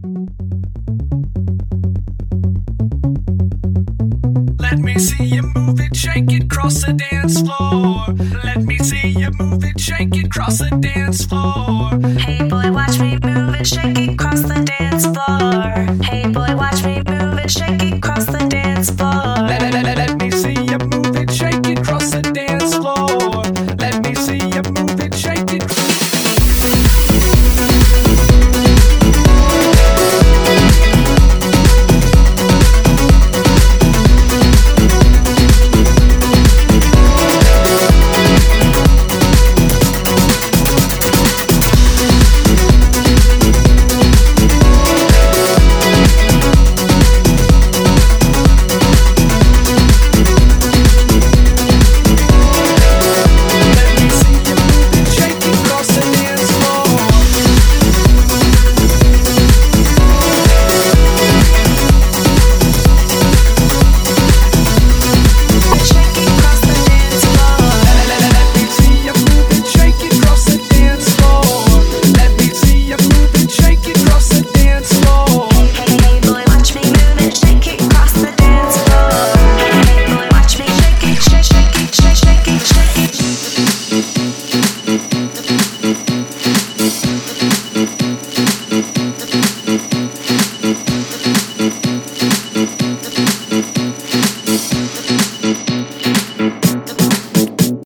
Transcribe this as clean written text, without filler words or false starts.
Let me see you move it, shake it, cross the dance floor. Let me see you move it, shake it, cross the dance floor. Hey boy, watch me move it, shake it, cross the dance floor.